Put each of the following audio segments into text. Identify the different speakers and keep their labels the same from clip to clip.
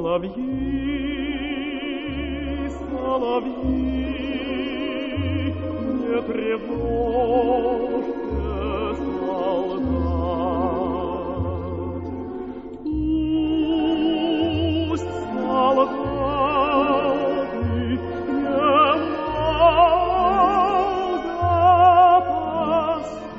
Speaker 1: Соловьи, соловьи, не тревожьте солдат. Пусть солдаты немного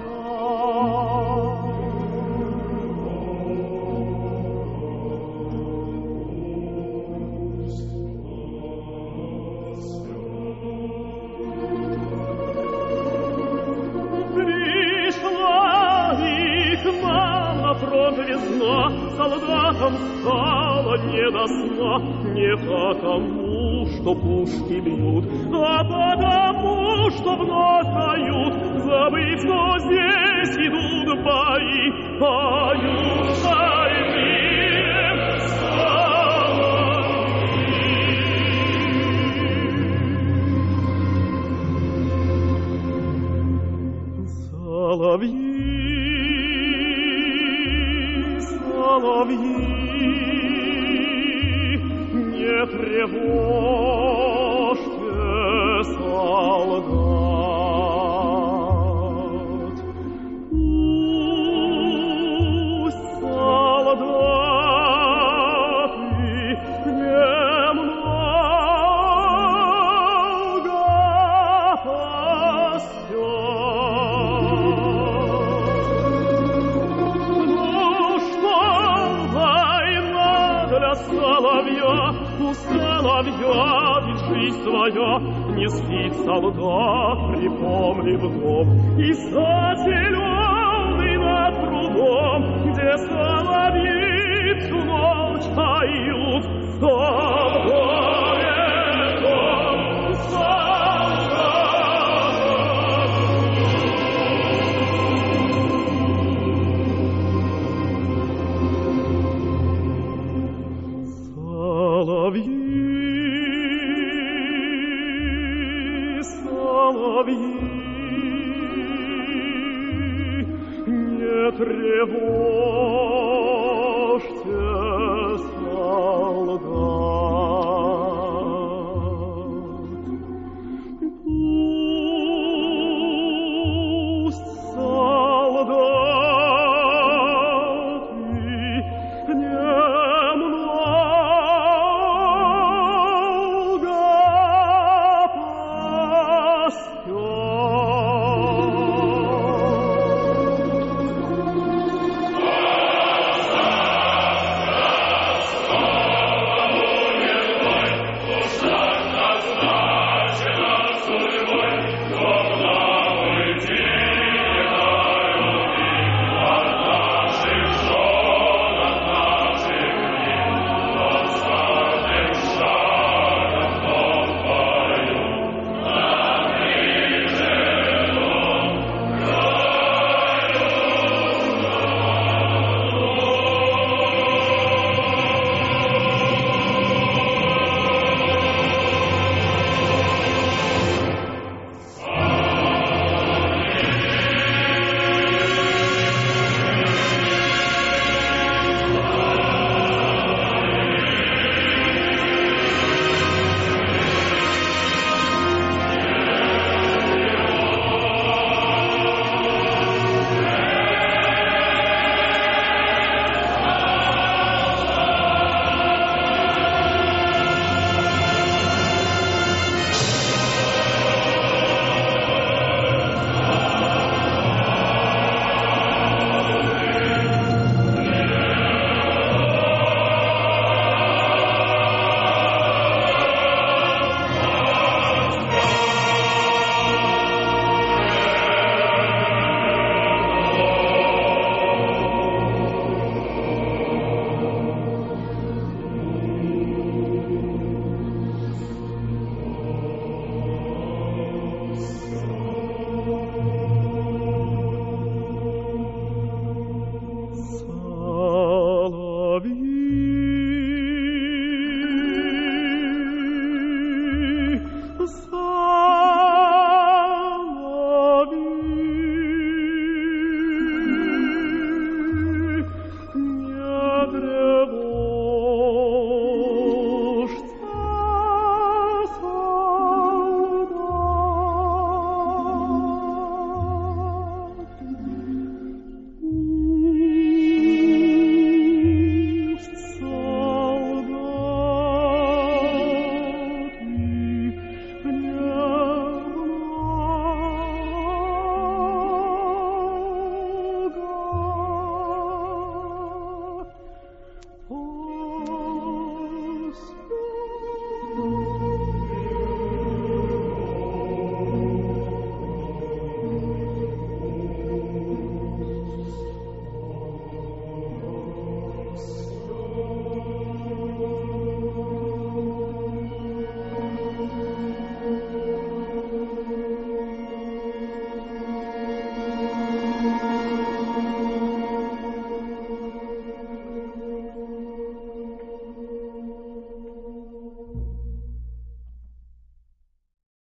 Speaker 1: фронт весна, солдатам стало не до сна, не потому, что пушки бьют, а потому, что вновь поют, забыв, что здесь идут бои, поют шальные соловьи. Соловьи, не тревожьте солдат. Пусть солдаты немного соловья, у соловья ведь жизнь своя, не спит солдат, припомнив дом, и сад зеленый над прудом, где соловьи всю ночь поют, соловьи, соловьи, не тревожь.